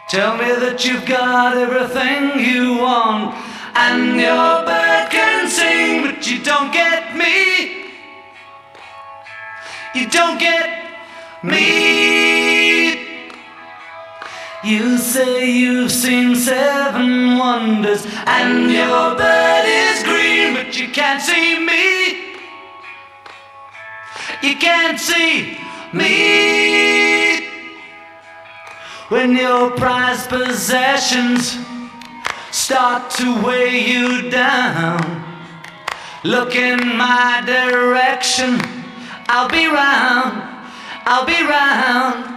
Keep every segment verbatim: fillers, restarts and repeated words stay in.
Tell me that you've got everything you want, and your bird can sing, but you don't get me. You don't get me. You say you've seen seven wonders, and your bird is green, but you can't see me. You can't see me. When your prized possessions start to weigh you down, look in my direction. I'll be round, I'll be round.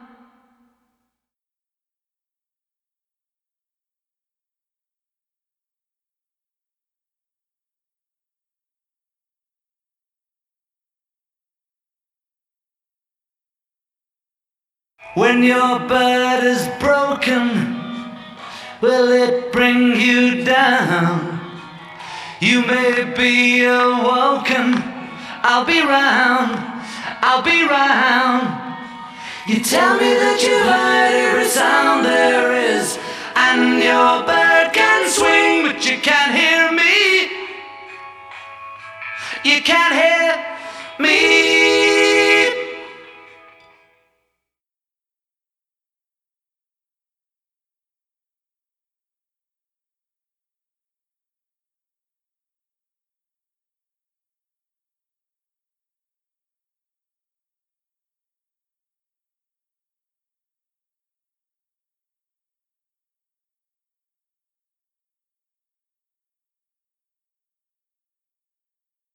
When your bird is broken, will it bring you down? You may be awoken. I'll be round, I'll be round. You tell me that you heard every sound there is, and your bird can swing, but you can't hear me. You can't hear me.